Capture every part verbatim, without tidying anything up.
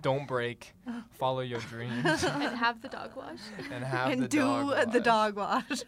don't break, follow your dreams. And have the dog wash. And have and the do dog wash. the dog wash.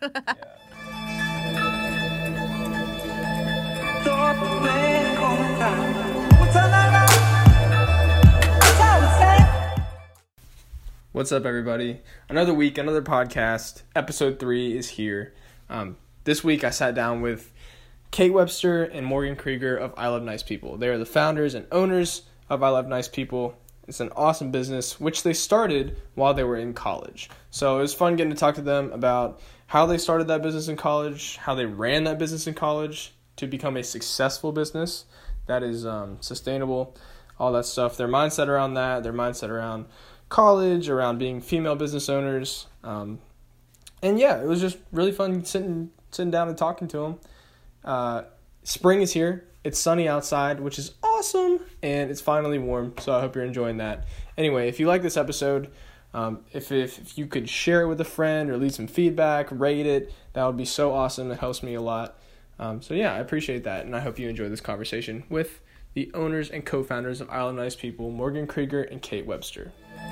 What's up, everybody? Another week, another podcast. Episode three is here. Um, this week, I sat down with Kate Webster and Morgan Krieger of I Love Nice People. They are the founders and owners of I Love Nice People. It's an awesome business, which they started while they were in college. So it was fun getting to talk to them about how they started that business in college, how they ran that business in college to become a successful business that is um, sustainable, all that stuff. Their mindset around that, their mindset around college, around being female business owners. Um, and yeah, it was just really fun sitting sitting down and talking to them. Uh, spring is here. It's sunny outside, which is awesome, and it's finally warm, so I hope you're enjoying that. Anyway, if you like this episode, um, if, if if you could share it with a friend or leave some feedback, rate it, that would be so awesome. It helps me a lot. Um, so yeah, I appreciate that, and I hope you enjoy this conversation with the owners and co-founders of I Love Nice People, Morgan Krieger and Kate Webster.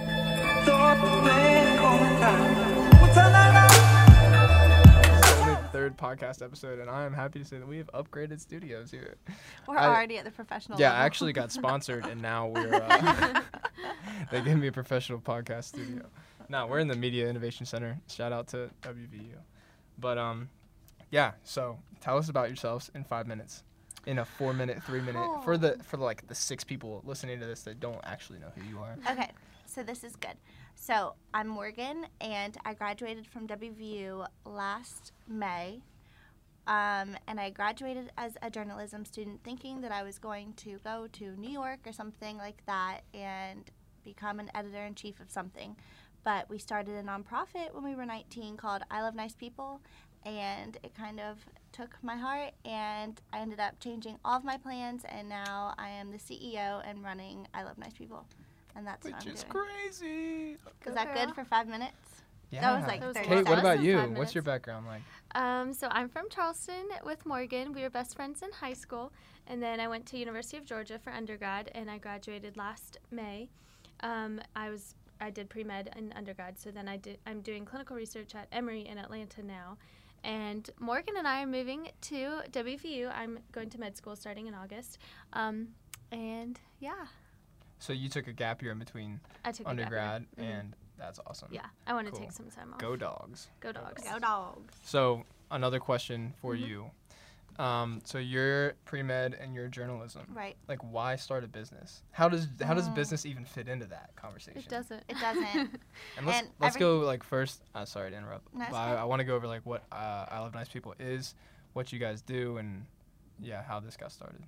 Third podcast episode, and I am happy to say that we have upgraded studios here. We're I, already at the professional yeah, level. I actually got sponsored, and now we're uh, they gave me a professional podcast studio. No, we're in the Media Innovation Center. Shout out to W V U. But um, yeah. So tell us about yourselves in five minutes, in a four minute, three minute Oh. for the for like the six people listening to this that don't actually know who you are. Okay, so this is good. So I'm Morgan, and I graduated from W V U last May. Um, and I graduated as a journalism student thinking that I was going to go to New York or something like that and become an editor-in-chief of something. But we started a nonprofit when we were nineteen called I Love Nice People, and it kind of took my heart, and I ended up changing all of my plans, and now I am the C E O and running I Love Nice People. And that's Which what I'm is doing. crazy. Is that good for five minutes? Yeah. That was like That was thirty Kate, what seconds. about Less than you? five What's your minutes. background like? Um, so I'm from Charleston with Morgan. We were best friends in high school, and then I went to University of Georgia for undergrad, and I graduated last May. Um, I was I did pre-med in undergrad, so then I did I'm doing clinical research at Emory in Atlanta now. And Morgan and I are moving to W V U. I'm going to med school starting in August. Um, and yeah, So you took a gap year in between I took undergrad, a gap year. Mhm. and that's awesome. Yeah, I want to Cool. take some time off. Go Dogs. Go dogs. Go dogs. So another question for Mhm. you. Um, so you're pre-med and you're journalism. Right. Like, why start a business? How does how does Mm. business even fit into that conversation? It doesn't. It doesn't. And let's And let's every- go like first. Uh, sorry to interrupt. No, it's but I, okay. I want to go over like what uh, I Love Nice People is, what you guys do, and yeah, how this got started.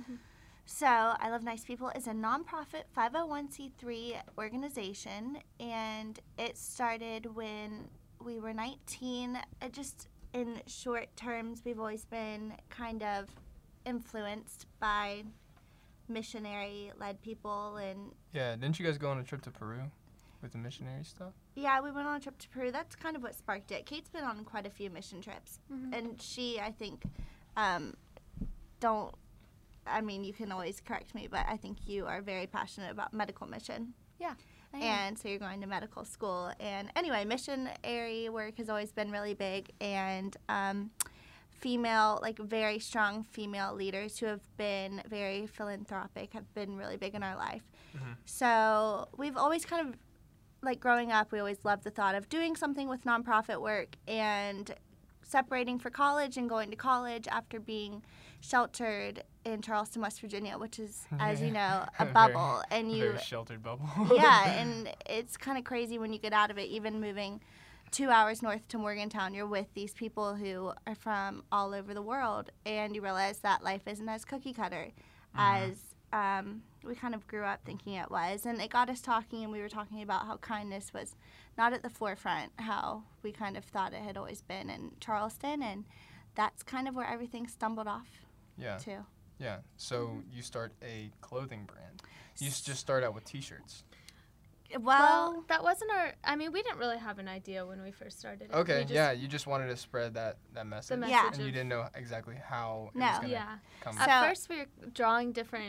So, I Love Nice People is a nonprofit five oh one c three organization, and it started when we were nineteen. It just, in short terms, we've always been kind of influenced by missionary-led people, and Yeah, didn't you guys go on a trip to Peru with the missionary stuff? yeah, we went on a trip to Peru. That's kind of what sparked it. Kate's been on quite a few mission trips, Mhm. and she, I think, um, don't. I mean, you can always correct me, but I think you are very passionate about medical mission. I am. And so you're going to medical school. And anyway, missionary work has always been really big. And um, female, like very strong female leaders who have been very philanthropic have been really big in our life. Mhm. So we've always kind of, like growing up, we always loved the thought of doing something with nonprofit work and separating for college and going to college after being sheltered in Charleston, West Virginia, which is, as you know, a Very- bubble. And A you very sheltered bubble. yeah, and it's kind of crazy when you get out of it. Even moving two hours north to Morgantown, you're with these people who are from all over the world, and you realize that life isn't as cookie cutter as um, we kind of grew up thinking it was. And it got us talking, and we were talking about how kindness was not at the forefront, how we kind of thought it had always been in Charleston, and that's kind of where everything stumbled off Yeah, to. yeah. So you start a clothing brand. You s- just start out with T-shirts. Well, Well, that wasn't our. I mean, we didn't really have an idea when we first started. it. Okay, We just- yeah. You just wanted to spread that that message. The Yeah. message And you of- didn't know exactly how it No. was gonna Yeah. come. At So- first, we were drawing different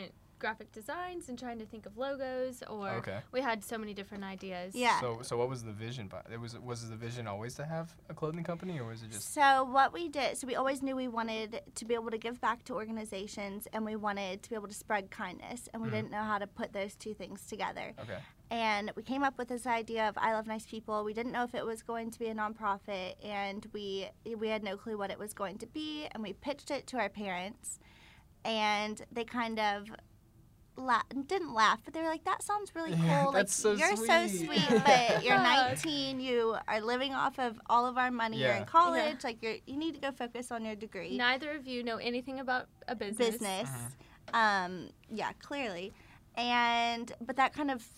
graphic designs and trying to think of logos, or Okay. we had so many different ideas. Yeah. So so what was the vision? By it was was the vision always to have a clothing company, or was it just? So what we did, so we always knew we wanted to be able to give back to organizations, and we wanted to be able to spread kindness, and we Mhm. didn't know how to put those two things together. Okay. And we came up with this idea of I Love Nice People. We didn't know if it was going to be a nonprofit, and we we had no clue what it was going to be, and we pitched it to our parents, and they kind of La- didn't laugh, but they were like, "That sounds really cool. Yeah, like that's so you're so sweet." sweet, but you're nineteen. You are living off of all of our money. You're Yeah. in college. Like you're, you need to go focus on your degree, Neither of you know anything about a business. business. Mhm. Um, yeah, clearly, and but that kind of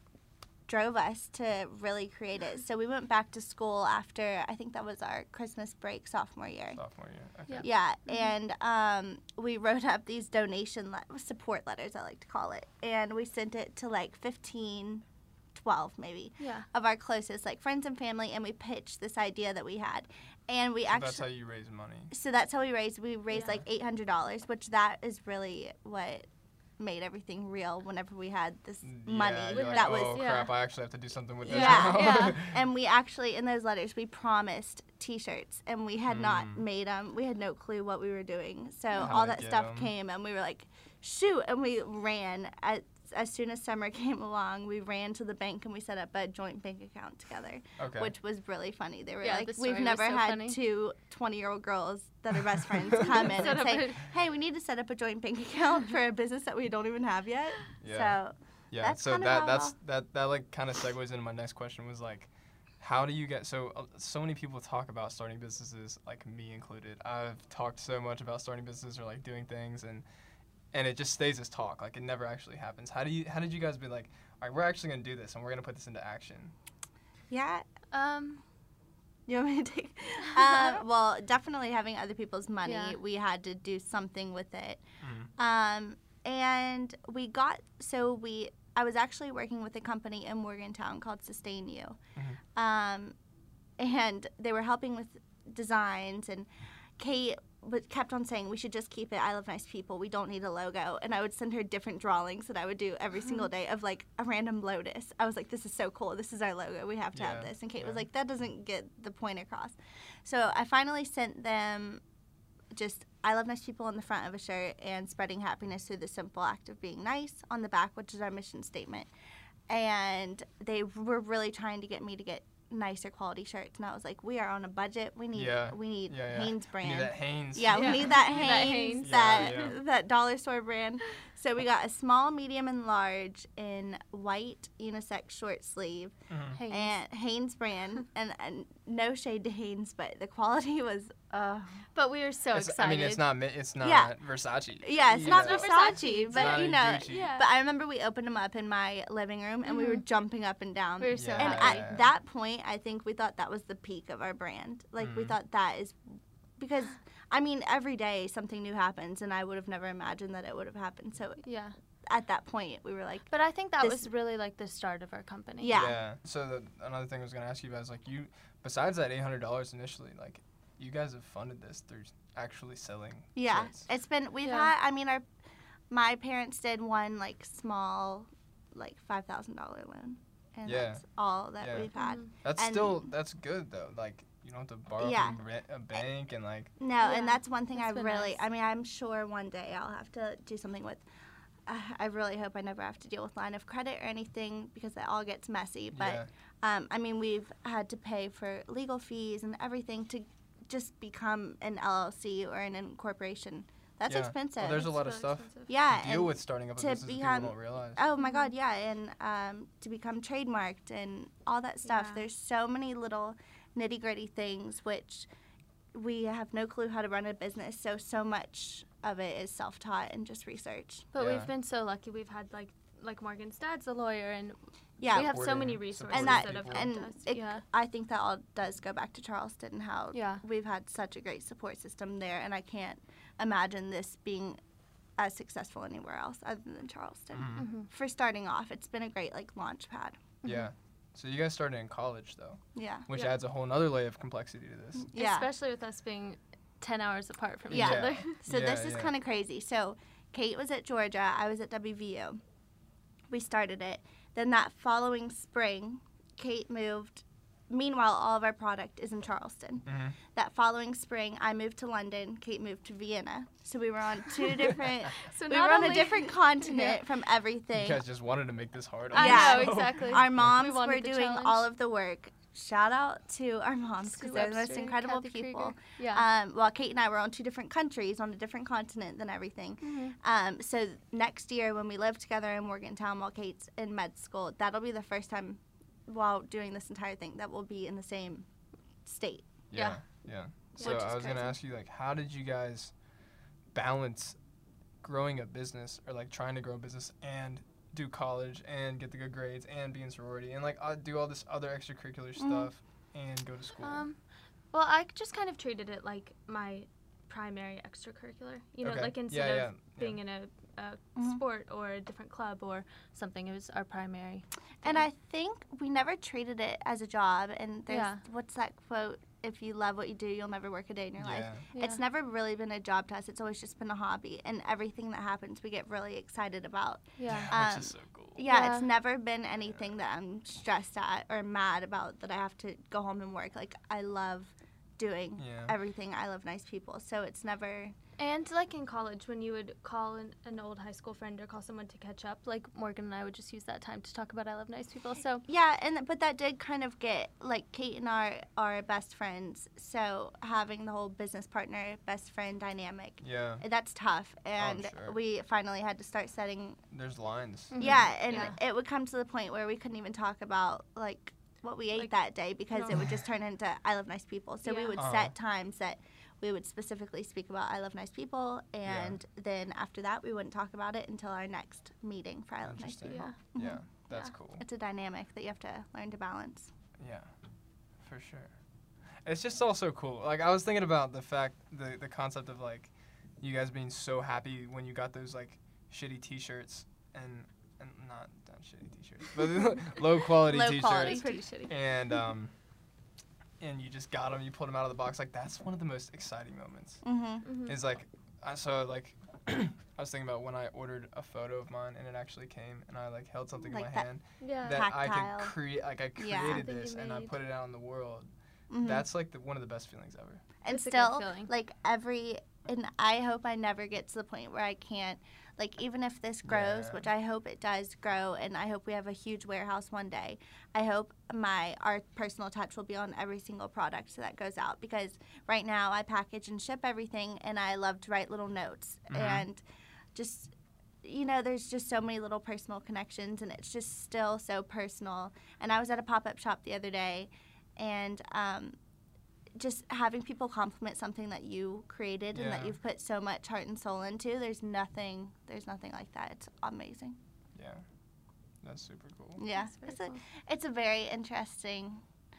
drove us to really create it. So we went back to school after I think that was our Christmas break sophomore year. Sophomore year. Okay. Yeah. Yeah, and um, we wrote up these donation le- support letters, I like to call it, and we sent it to like fifteen, twelve maybe Yeah. of our closest, like friends and family, and we pitched this idea that we had, and we So actually. that's how you raise money. So that's how we raised. We raised Yeah. like eight hundred dollars, which that is really what made everything real. Whenever we had this money, Yeah, With you're like, that oh was yeah. crap! I actually have to do something with this. Yeah, now. yeah. and we actually in those letters we promised T-shirts, and we had not Mm. made them. We had no clue what we were doing. So How all to that get stuff 'em. came, and we were like, shoot, and we ran. As, as soon as summer came along, we ran to the bank and we set up a joint bank account together, Okay. which was really funny. They were Yeah, like, the story we've was never so had funny. two twenty-year-old girls that are best friends come in Set and up say, a- hey, we need to set up a joint bank account for a business that we don't even have yet. Yeah. So Yeah, That's so kind of that how- that's that that like kind of segues into my next question was like, how do you get so uh, so many people talk about starting businesses, like me included. I've talked so much about starting businesses or like doing things, and and it just stays as talk, like it never actually happens. How do you how did you guys be like, all right, we're actually gonna do this and we're gonna put this into action? yeah, Um. you want me to take? uh, well, definitely having other people's money, Yeah. we had to do something with it. Mhm. Um, and we got so we. I was actually working with a company in Morgantown called Sustain You, Mhm. um, and they were helping with designs. And Kate but kept on saying we should just keep it I Love Nice People. We don't need a logo. And I would send her different drawings that I would do every single day of like a random lotus. I was like, this is so cool. This is our logo. We have to have Yeah, this. And Kate yeah. was like, that doesn't get the point across. So I finally sent them just I Love Nice People on the front of a shirt and spreading happiness through the simple act of being nice on the back, which is our mission statement. And they were really trying to get me to get nicer quality shirts, and I was like, we are on a budget. We need Yeah. we need Yeah, yeah. Hanes You brand. need that Hanes. Yeah, we Yeah. need that We need that Hanes, Hanes. that Yeah, yeah. that dollar store brand. So we got a small, medium, and large in white unisex short sleeve Mhm. Hanes. and Hanes brand, and, and no shade to Hanes, but the quality was uh But we were so It's- excited. I mean, it's not mi- it's not Yeah. Versace. yeah, it's You not know. Versace, It's but not you a know. Gucci. Yeah. But I remember we opened them up in my living room, and we were Mhm. jumping up and down. We were so Yeah. And happy. at that point, I think we thought that was the peak of our brand. Like, we Mhm. thought that is because, I mean, every day something new happens, and I would have never imagined that it would have happened. So Yeah. at that point, we were like, But I think that This- was really like the start of our company. Yeah. Yeah. So the, another thing I was gonna ask you guys, like you, besides that eight hundred dollars initially, like you guys have funded this through actually selling. yeah, shirts. it's been, we've Yeah. had, I mean, our, my parents did one, like, small, like, five thousand dollars loan. And Yeah. that's all that Yeah. we've had. Mhm. That's and- still that's good though. Like you don't have to borrow Yeah. from re- a bank and like. No, Yeah, and that's one thing that's I been really, nice. I mean, I'm sure one day I'll have to do something with. Uh, I really hope I never have to deal with line of credit or anything because that all gets messy. But yeah. um, I mean, we've had to pay for legal fees and everything to just become an L L C or an incorporation. That's Yeah. expensive. Well, there's a It's lot of really stuff expensive. yeah. to deal and- with starting up a to business that become- people don't realize. Oh my Mhm. God, yeah, and um, to become trademarked and all that stuff. Yeah. There's so many little nitty gritty things which we have no clue how to run a business. So so much of it is self taught and just research. But Yeah. we've been so lucky. We've had like like Morgan's dad's a lawyer, and Yeah, we have so many Supporting- resources and that, that have people. helped and us. it, yeah. I think that all does go back to Charleston and how Yeah. we've had such a great support system there, and I can't imagine this being as successful anywhere else other than Charleston. Mhm. Mm-hmm. For starting off, it's been a great like launch pad. Yeah. So you guys started in college though, Yeah. which Yeah. adds a whole nother layer of complexity to this. Yeah. Especially with us being ten hours apart from Yeah. each other. So Yeah, this is yeah. kind of crazy. So Kate was at Georgia. I was at W V U. We started it. Then that following spring, Kate moved. Meanwhile, all of our product is in Charleston. Mm-hmm. That following spring, I moved to London. Kate moved to Vienna. So we were on two different. So we not were on a only- different continent Yeah. from everything. You guys just wanted to make this hard. I Yeah. know, exactly. Our We moms wanted were the doing challenge. all of the work. Shout out to our moms because Sue they're the most Webster, incredible Kathy people. Krieger. Yeah. Um, while Kate and I were on two different countries, on a different continent than everything. Mhm. Um, so next year when we live together in Morgantown while Kate's in med school, that'll be the first time while doing this entire thing that we'll be in the same state. Yeah, yeah. So Which is I was gonna crazy. ask you, like, how did you guys balance growing a business or like trying to grow a business and do college and get the good grades and be in sorority and like uh, do all this other extracurricular stuff and go to school? Um, well, I just kind of treated it like my primary extracurricular. You know, Okay. like Yeah, instead yeah, of being in a, a Mhm. sport or a different club or something, it was our primary. And I think we never treated it as a job. And there's, Yeah. what's that quote? If you love what you do, you'll never work a day in your life. Yeah. Yeah. It's never really been a job to us. It's always just been a hobby. And everything that happens, we get really excited about. Yeah. Which Um, is so cool. Yeah, Yeah. it's never been anything that I'm stressed at or mad about that I have to go home and work. Like, I love doing Yeah. everything. I love nice people. So it's never, And like in college, when you would call an, an old high school friend or call someone to catch up, like Morgan and I would just use that time to talk about I love nice people. So yeah, and but that did kind of get, like, Kate and I are best friends. So having the whole business partner, best friend dynamic, Yeah. that's tough. And sure. we finally had to start setting, There's lines. Mhm. yeah, and Yeah. it would come to the point where we couldn't even talk about, like, what we ate Like, that day because no. it would just turn into I love nice people. So we Yeah. would Uh-huh. set times that we would specifically speak about I love nice people, and then after that we wouldn't talk about it until our next meeting for I love nice Interesting. people. yeah. Mhm. Yeah. That's Yeah. cool. It's a dynamic that you have to learn to balance. Yeah, for sure. It's just also cool. Like I was thinking about the fact, the the concept of like you guys being so happy when you got those like shitty T-shirts and and not not shitty T-shirts, but low quality Low T-shirts, quality. Pretty shitty. and um, and you just got them, you pulled them out of the box. Like that's one of the most exciting moments. Mm-hmm. Mhm. Is like, I so like. I was thinking about when I ordered a photo of mine and it actually came and I like held something Like in my that- hand Yeah. that I Tactile. could create, like I created Yeah. Something you this and I made. put it out in the world. Mm-hmm. That's like the, one of the best feelings ever. And It's a good still, feeling. like every, and I hope I never get to the point where I can't, like even if this grows, Yeah. which I hope it does grow, and I hope we have a huge warehouse one day. I hope my our personal touch will be on every single product that goes out because right now I package and ship everything, and I love to write little notes Mhm. and just. You know, there's just so many little personal connections, and it's just still so personal. And I was at a pop-up shop the other day, and um, just having people compliment something that you created and that Yeah. you've put so much heart and soul into, there's nothing there's nothing like that. It's amazing. Yeah, that's super cool. Yeah. That's very It's a cool. it's a very interesting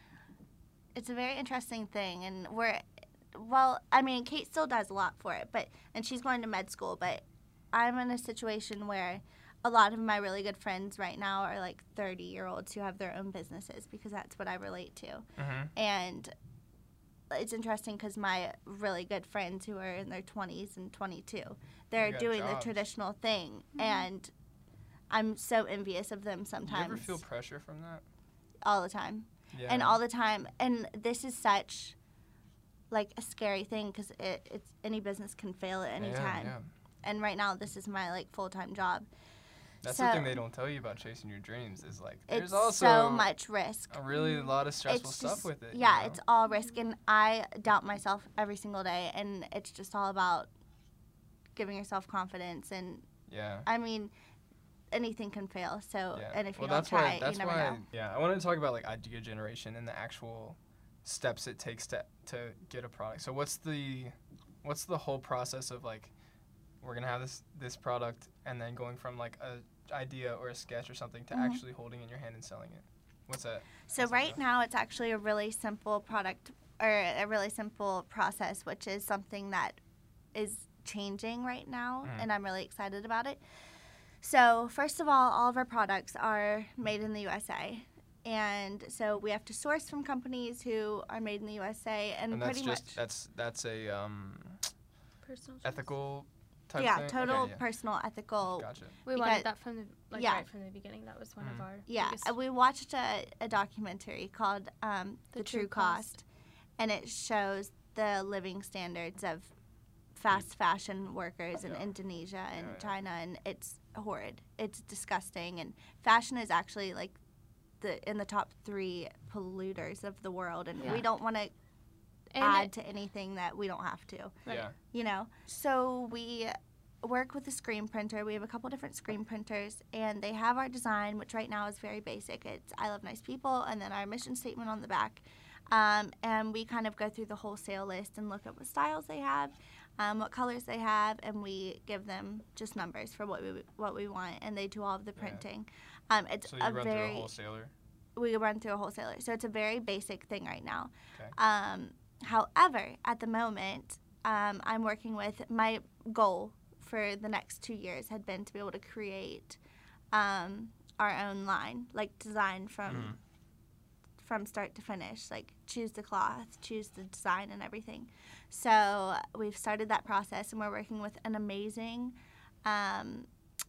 it's a very interesting thing, and we're well, I mean, Kate still does a lot for it, but and she's going to med school, but I'm in a situation where a lot of my really good friends right now are like thirty year olds who have their own businesses because that's what I relate to. Mm-hmm. And it's interesting because my really good friends who are in their twenties and twenty-two, they're got doing the jobs. traditional thing, Mhm. and I'm so envious of them You sometimes. ever feel pressure from that? all the time, Yeah. and all the time, and this is such like a scary thing because it, it's any business can fail at any yeah, time, Yeah. and right now this is my like full time job. That's So- the thing they don't tell you about chasing your dreams is like there's It's also so much risk. a really lot of stressful It's stuff just- with it. you Yeah, know? it's all risk, and I doubt myself every single day, and it's just all about giving yourself confidence. And yeah. I mean, anything can fail. So, Yeah. and if you well, don't that's try why, it, that's you never why, know. Yeah, I wanted to talk about like idea generation and the actual steps it takes to to get a product. So what's the what's the whole process of like we're gonna have this this product and then going from like a idea or a sketch or something to Mhm. actually holding it in your hand and selling it? What's that? So What's that right about? now, it's actually a really simple product or a really simple process, which is something that is changing right now, Mhm. and I'm really excited about it. So first of all, all of our products are made in the U S A. And so we have to source from companies who are made in the U S A, and, And that's pretty just much that's that's a um, Personal choice. ethical type yeah, thing? total Okay, yeah. personal, ethical. Gotcha. We Because- wanted that from the like yeah. right from the beginning. That was one Mhm. of our Yeah, biggest. uh, we watched a, a documentary called um, The, The True, True Cost. Cost. and it shows the living standards of fast fashion workers in Yeah. Indonesia and Yeah, yeah. China, and it's horrid. It's disgusting, and fashion is actually like the in the top three polluters of the world, and Yeah. we don't want to And add it- to anything that we don't have to. Right. Yeah. You know, so we work with a screen printer. We have a couple different screen printers, and they have our design, which right now is very basic. It's I love nice people, and then our mission statement on the back. Um, and we kind of go through the wholesale list and look at what styles they have, um, what colors they have, and we give them just numbers for what we what we want, and they do all of the Yeah. printing. Um, it's So you a run very through a wholesaler. we run through a wholesaler, so it's a very basic thing right now. Okay. Um, however, at the moment, um, I'm working with my goal for the next two years had been to be able to create um, our own line, like design from Mhm. from start to finish, like choose the cloth, choose the design, and everything. So we've started that process, and we're working with an amazing um,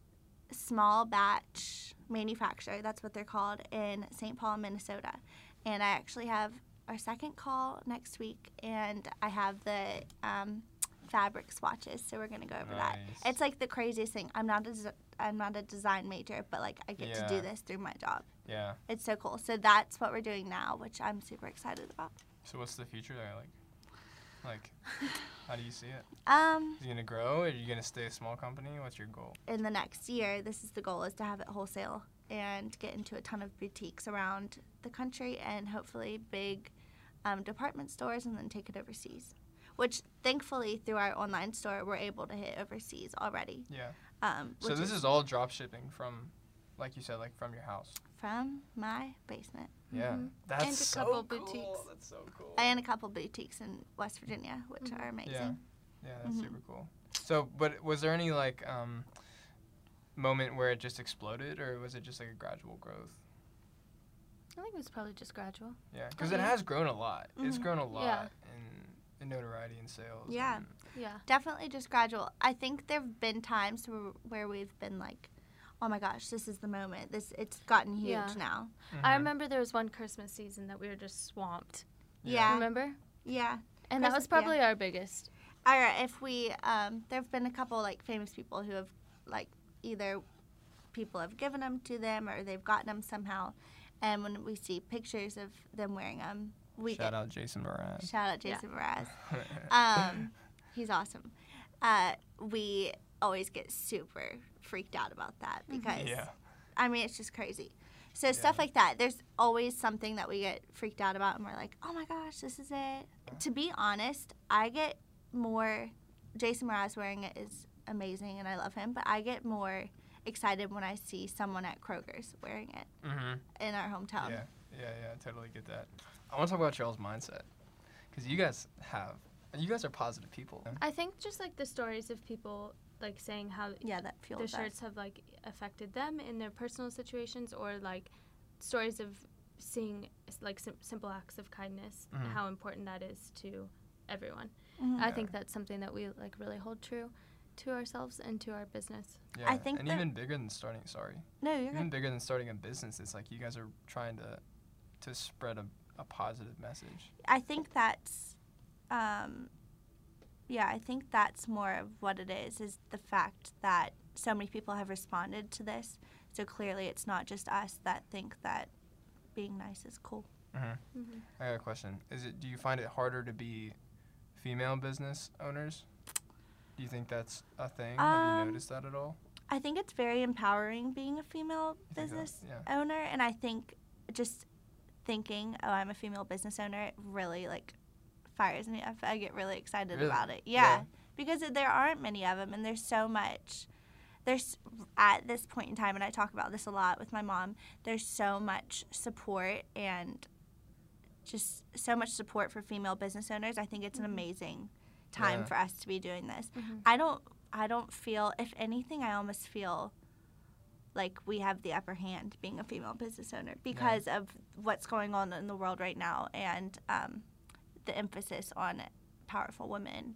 small batch manufacturer. That's what they're called in Saint Paul, Minnesota. And I actually have our second call next week, and I have the um, fabric swatches, so we're gonna go over that. Nice. It's like the craziest thing. I'm not a des- I'm not a design major, but like I get to Yeah. do this through my job. Yeah. It's so cool. So that's what we're doing now, which I'm super excited about. So what's the future there like? Like, how do you see it? Um, Is it gonna grow? Or are you gonna stay a small company? What's your goal? in the next year, this is the goal, is to have it wholesale and get into a ton of boutiques around the country and hopefully big um, department stores, and then take it overseas. Which thankfully through our online store we're able to hit overseas already. Yeah. Um, So which this is all drop shipping from, like you said, like from your house. from my basement. Yeah. Mhm. That's And a so couple cool. boutiques. That's so cool. And a couple boutiques in West Virginia, which Mhm. are amazing. Yeah. Yeah, that's Mhm. super cool. So, but was there any like um, moment where it just exploded, or was it just like a gradual growth? I think it was probably just gradual. Yeah, because Oh, it yeah. has grown a lot. It's Mhm. grown a lot Yeah. in, in notoriety and sales. Yeah. and- Yeah. Definitely just gradual. I think there have been times where, where we've been like, oh my gosh, this is the moment. This It's gotten huge Yeah. now. I Mhm. remember there was one Christmas season that we were just swamped. Yeah. Remember? Yeah. And that Christmas- was probably our biggest. All right, if we, um, there have been a couple like famous people who have, like, either people have given them to them or they've gotten them somehow, and when we see pictures of them wearing them, we Shout get, out Jason Mraz. shout out Yeah. Jason Mraz. Um, he's awesome. Uh, we always get super freaked out about that because, yeah. I mean, it's just crazy. So stuff Yeah. like that, there's always something that we get freaked out about, and we're like, oh my gosh, this is it. To be honest, I get more, Jason Mraz wearing it is amazing, and I love him, but I get more excited when I see someone at Kroger's wearing it Mm-hmm. in our hometown. Yeah, yeah, yeah. I totally get that. I want to talk about Charles' mindset, because you guys have, you guys are positive people. I think just like the stories of people like saying how Yeah, that the fuels shirts us. have like affected them in their personal situations, or like stories of seeing s- like sim- simple acts of kindness, Mhm. how important that is to everyone. Mhm. I Yeah. think that's something that we like really hold true to ourselves and to our business. Yeah, I think and that- even bigger than starting. Sorry, No, you're even good. bigger than starting a business. It's like you guys are trying to to spread a, a positive message. I think that's, um, yeah, I think that's more of what it is, is the fact that so many people have responded to this. So clearly it's not just us that think that being nice is cool. Mm-hmm. Mm-hmm. I got a question. Is it? Do you find it harder to be female business owners? Do you think that's a thing? Have you Um, noticed that at all? I think it's very empowering being a female You think that- business yeah. owner, and I think just thinking, oh, I'm a female business owner, it really like fires me up. I get really excited Really? about it. Yeah, Yeah. because it- there aren't many of them, and there's so much. There's at this point in time, and I talk about this a lot with my mom. There's so much support and just so much support for female business owners. I think it's an Mhm. amazing time Yeah. for us to be doing this. Mm-hmm. I don't I don't feel, if anything, I almost feel like we have the upper hand being a female business owner because of what's going on in the world right now, and um, the emphasis on powerful women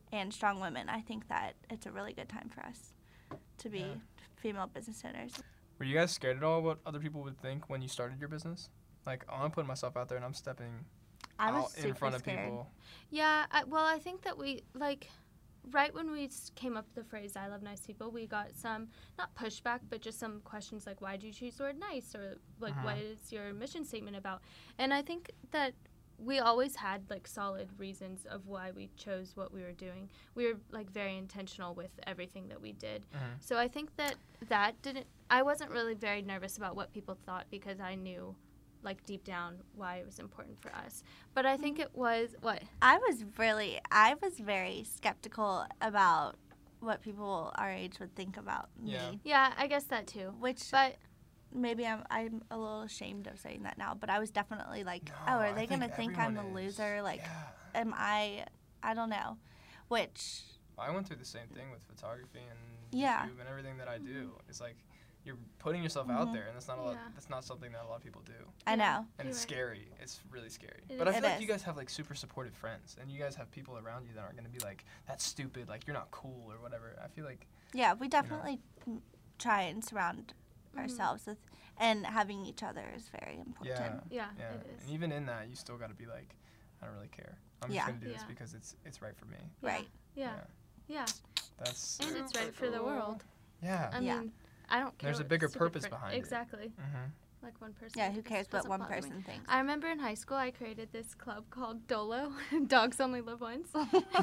and strong women. I think that it's a really good time for us to be Yeah. female business owners. Were you guys scared at all what other people would think when you started your business? Like, I'm putting myself out there and I'm stepping I was out super in front of scared. people. Yeah, I, well, I think that we, like, right when we s- came up with the phrase, I love nice people, we got some, not pushback, but just some questions like, why did you choose the word nice? Or, like, Mhm. what is your mission statement about? And I think that we always had, like, solid reasons of why we chose what we were doing. We were, like, very intentional with everything that we did. Mhm. So I think that that didn't, I wasn't really very nervous about what people thought because I knew, like, deep down why it was important for us. But I think it was, what? I was really, I was very skeptical about what people our age would think about Yeah. me, Yeah, I guess that too. which But maybe I'm I'm a little ashamed of saying that now, but I was definitely like, No, oh, are I they think gonna think I'm a everyone is. loser? Like, Yeah. am I? I don't know. Which I went through the same thing with photography and Yeah. YouTube and everything that I do. It's like you're putting yourself out Mhm. there, and that's not a lot. Yeah. That's not something that a lot of people do, I Yeah. know. and You're it's right. scary. It's really scary. It but I is. feel It like you is. guys have like super supportive friends, and you guys have people around you that aren't gonna be like, "That's stupid," like you're not cool or whatever. I feel like Yeah, we definitely m try and surround Mhm. ourselves with, and having each other is very important. yeah, yeah, yeah. it is. And even in that, you still got to be like, I don't really care. I'm Yeah. just gonna do this Yeah. because it's it's right for me. Yeah. Right. Yeah. Yeah. That's And it's super right for the cool. world. Yeah. I Yeah. mean, I don't care. There's a what bigger stupid purpose fri- behind it. Exactly. Mm-hmm. Like one person. Yeah, who just cares what doesn't one bother me. person thinks? I remember in high school I created this club called Dolo, Dogs Only Live Once.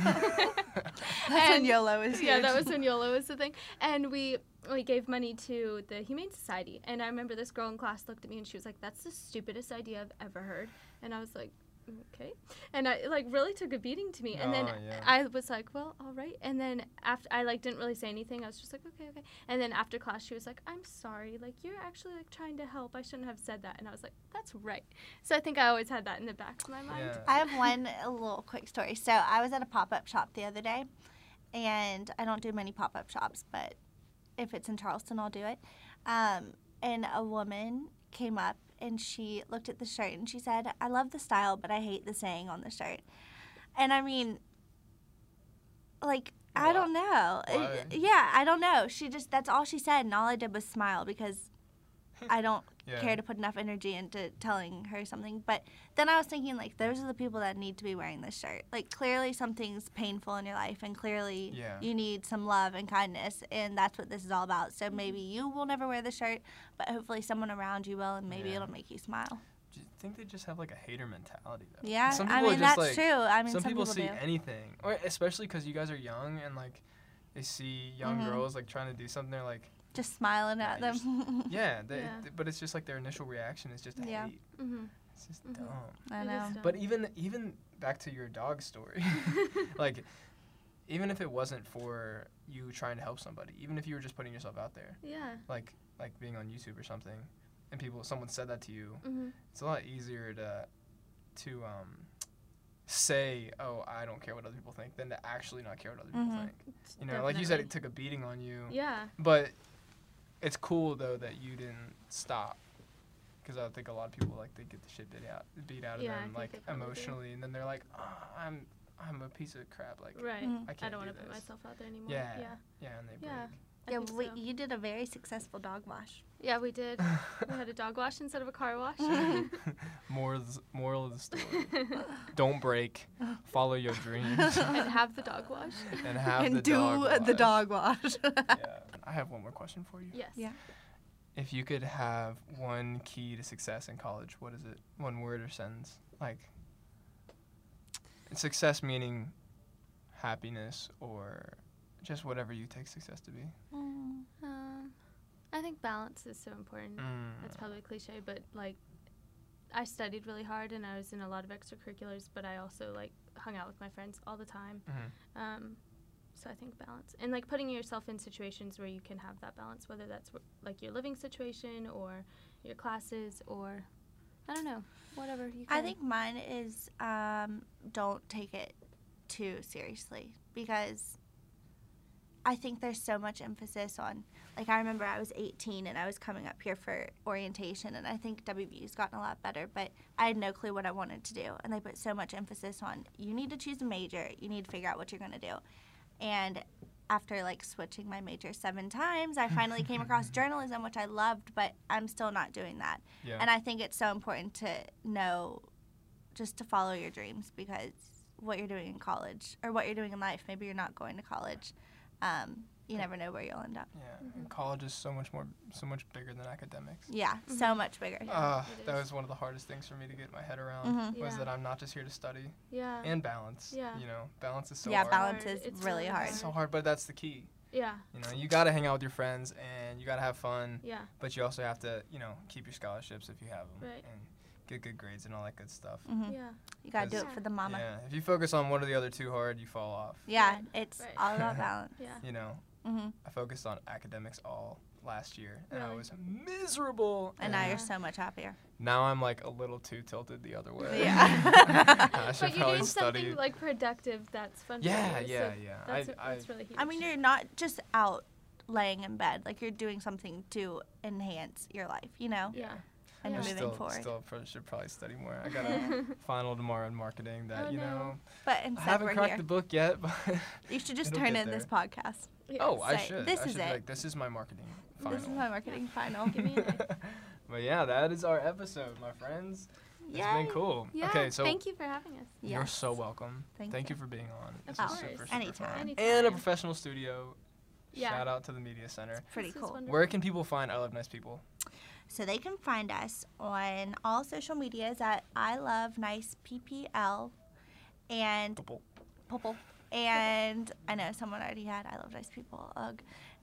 That's when And- YOLO is Yeah, huge. that was when YOLO was the thing. And we we gave money to the Humane Society. And I remember this girl in class looked at me and she was like, "That's the stupidest idea I've ever heard." And I was like, "Okay." And I like really took a beating to me. And then Oh, yeah. I was like, "Well, all right." And then after I like didn't really say anything. I was just like, "Okay, okay." And then after class she was like, "I'm sorry. Like you're actually like trying to help. I shouldn't have said that." And I was like, "That's right." So I think I always had that in the back of my mind. Yeah. I have one a little quick story. So I was at a pop-up shop the other day, and I don't do many pop-up shops, but if it's in Charleston, I'll do it. Um, and a woman came up and she looked at the shirt and she said, "I love the style, but I hate the saying on the shirt." And I mean, like, I Why? don't know. Why? Uh, yeah, I don't know. She just, that's all she said, and all I did was smile because I don't Yeah. care to put enough energy into telling her something. But then I was thinking, like, those are the people that need to be wearing this shirt. Like, clearly something's painful in your life, and clearly Yeah. you need some love and kindness, and that's what this is all about. So maybe you will never wear the shirt, but hopefully someone around you will, and maybe Yeah. it'll make you smile. Do you think they just have like a hater mentality though? Yeah, Some I people are mean, just, that's like- true. I mean, some, some, people, see do. anything, or especially because you guys are young and like they see young Mhm. girls like trying to do something. They're like, Just smiling Yeah, at you're them. yeah, they, Yeah. th- but it's just like their initial reaction is just Yeah. hate. Mm-hmm. It's just Mhm. dumb. I It is know. dumb. But even even back to your dog story, like even if it wasn't for you trying to help somebody, even if you were just putting yourself out there, Yeah. like like being on YouTube or something, and people someone said that to you, Mm-hmm. it's a lot easier to to um say, oh, I don't care what other people think, than to actually not care what other people Mhm. think. You know, like you said, it took a beating on you, Yeah. but it's cool though that you didn't stop. Because I think a lot of people like they get the shit beat out, beat out of Yeah, I them, think like they probably do. emotionally, and then they're like, oh, I'm, I'm a piece of crap, like, Right. Mhm. I I, can't don't do want to put this. myself out there anymore. Yeah. Yeah. yeah, and they break. Yeah. I Yeah, think we, so. you did a very successful dog wash. Yeah, we did. We had a dog wash instead of a car wash. moral, of the- moral of the story: don't break, follow your dreams, And have the dog wash. and have and the do dog the wash. dog wash. Yeah. I have one more question for you. Yes. Yeah. If you could have one key to success in college, what is it? One word or sentence? Like, success meaning happiness or just whatever you take success to be. Mm. Um, I think balance is so important. Mm. That's probably a cliche, but like, I studied really hard and I was in a lot of extracurriculars, but I also like hung out with my friends all the time. Mhm. Um, so I think balance and like putting yourself in situations where you can have that balance, whether that's wh- like your living situation or your classes or I don't know, whatever you can. I think mine is um, don't take it too seriously because I think there's so much emphasis on, like, I remember I was eighteen and I was coming up here for orientation, and I think W V U's gotten a lot better, but I had no clue what I wanted to do, and they put so much emphasis on, you need to choose a major, you need to figure out what you're going to do. And after, like, switching my major seven times, I finally came across journalism, which I loved, but I'm still not doing that. Yeah. And I think it's so important to know, just to follow your dreams, because what you're doing in college, or what you're doing in life, maybe you're not going to college, um, you never know where you'll end up. Yeah, and college is so much more, so much bigger than academics. Yeah, Mm-hmm. so much bigger. Yeah. Uh, it that is. was one of the hardest things for me to get my head around, Mhm. was Yeah. that I'm not just here to study, Yeah. and balance. Yeah. You know, balance is so yeah, hard. balance Hard. is It's really really hard. It's so hard, but that's the key. Yeah. You know, you got to hang out with your friends, and you got to have fun, Yeah. but you also have to, you know, keep your scholarships if you have them, Right. and get good grades and all that good stuff. hmm Yeah. You gotta do it Because- for the mama. Yeah, if you focus on one or the other too hard, you fall off. Yeah, Right. it's Right. all about balance. Yeah. You know, hmm I focused on academics all last year, and I Really? was miserable. And now Yeah. you're so much happier. Now I'm like a little too tilted the other way. Yeah. I should But you're probably doing study. something like productive that's fun Yeah, for you. yeah, so yeah. That's, I- that's I- really huge. I mean, you're not just out laying in bed. Like, you're doing something to enhance your life, you know? Yeah. And Yeah. you're I moving still, forward. still pro- should probably study more. I got a final tomorrow in marketing that, Oh, you no. know, But I instead, haven't we're cracked here. the book yet, but You should just it'll turn get in this there. podcast. Yeah. Oh, I Say, should. "This I is should be it. like, this is my marketing final. This is my marketing final. Give me an A. But yeah, that is our episode, my friends. It's Yay. been cool. Yeah. Okay, so thank you for having us. you're Yes. so welcome. Thank Thank you. you. for being on. This Of is course. super, super Anytime. fun. Anytime. And a professional studio. Yeah. Shout out to the Media Center. Pretty This is cool. wonderful. Where can people find I Love Nice People? So they can find us on all social medias at I Love Nice P P L, and People. Popple. And I know someone already had I Love Nice People. Ugh.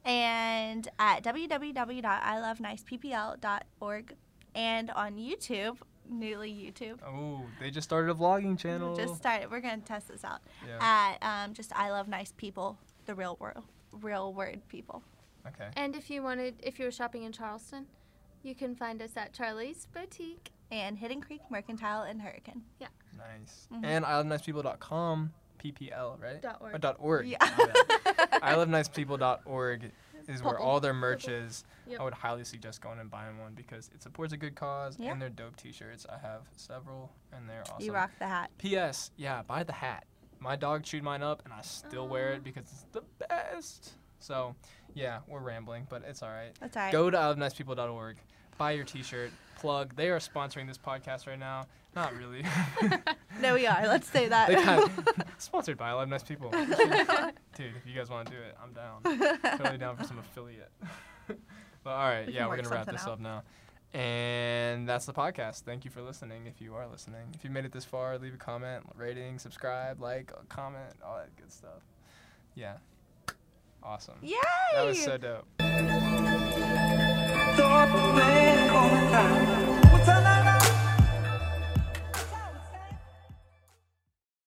And at w w w dot i love nice p p l dot org, and on YouTube, newly YouTube. Oh, they just started a vlogging channel. Just started. We're gonna test this out yeah. at um, just I Love Nice People, the real world, real word people. Okay. And if you wanted, if you were shopping in Charleston, you can find us at Charlie's Boutique. And Hidden Creek Mercantile and Hurricane. Nice. Mhm. And I love nice people dot com, P P L, right? Dot org. Or dot org. Yeah. My bad. I love nice people dot org is where Popple. all their merch is. Yep. I would highly suggest going and buying one because it supports a good cause Yeah. and they're dope t-shirts. I have several and they're awesome. You rock the hat. P S. Yeah, buy the hat. My dog chewed mine up and I still wear Aw. it because it's the best. So, yeah, we're rambling, but it's all right. That's all right. Go to I love nice people dot org. Buy your t-shirt. Plug. They are sponsoring this podcast right now. Not really. No, we are. Let's say that. They kind of sponsored by I Love Nice People. Dude, if you guys want to do it, I'm down. Totally down for some affiliate. But all right, We yeah, can we're work gonna wrap something this out. up now. And that's the podcast. Thank you for listening. If you are listening, if you made it this far, leave a comment, rating, subscribe, like, comment, all that good stuff. Yeah, awesome. Yay! That was so dope. Thought the man going down.